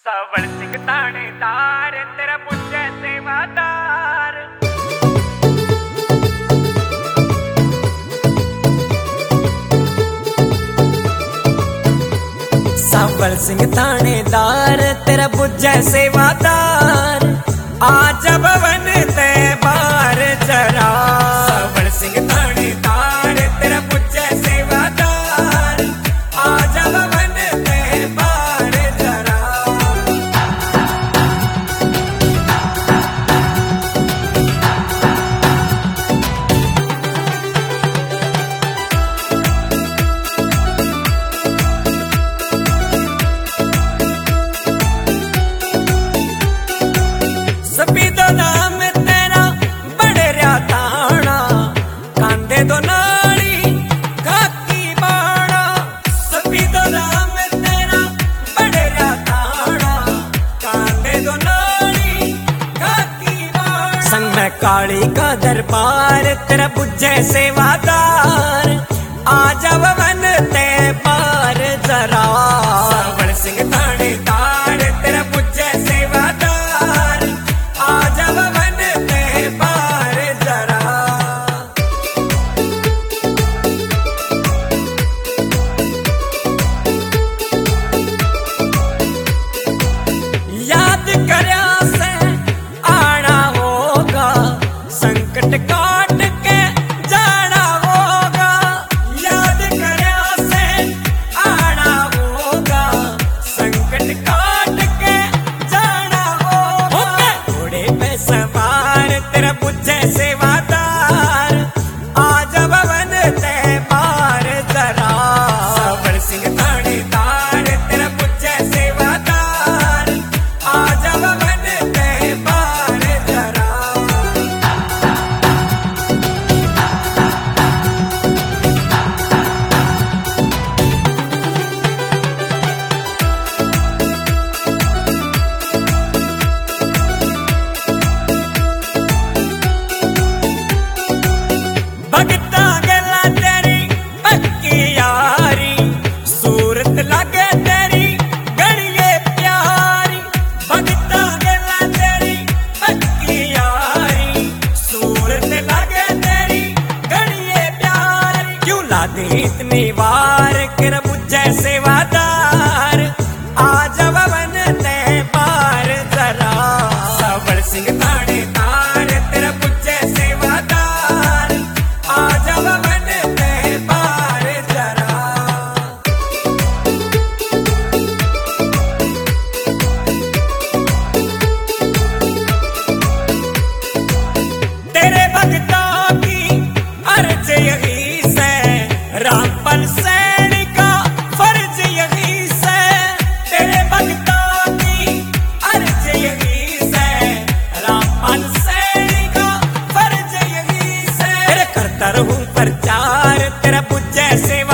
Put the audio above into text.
सावल सिंह थानेदार तेरा पूछे सेवादार। सावल सिंह थानेदार तेरा बुझे सेवादार, आज भवन ते बार जरा। सावल सिंह थानेदार तेरा बुझे सेवादार, आज भवन ते बार जरा। सपीदो नाम तेरा बड़ेरा ताना, कांदे दो नाली खाकी बाड़ा। सपीदो नाम तेरा बड़ेरा ताना, कांदे दो नाली खाकी बाड़ा। संग में काली का दरबार तेरा बुझे सेवादार, आजा भवन ते पार जरा। सावल सिंह थानेदार तेरा बुझे सेवादार, आजा भवन ते पार जरा। याद करया से आना होगा, संकट काट के जाना होगा। याद करया से आना होगा, संकट काट के जाना होगा। घोड़े पे सवार तेरा बुझे सेवादार, आजा भवन ते पार जरा। सावल सिंह थानेदार तेरा बुझे सेवादार, आजा भवन ते पार जरा। भगता गला तेरी पक्की यारी, सूरत लगे तेरी गड़िए प्यारी। भगता गला तेरी पक्की यारी, सूरत लगे तेरी गड़िए प्यारी। क्यों लादी इतनी वार कर बुझे सेवादार, आजा भवन ते पार जरा। सावल सिंह थानेदार तेरा बुझे सेवादार, आजा भवन ते पार जरा। तेरे भक्तों की अर्ज यही से, रामपल सैनी का फर्ज यही से। तेरे भक्तों की अर्ज यही से, रामपल सैनी का फर्ज यही से। तेरे करता रहूं प्रचार तेरा बुझे सेवा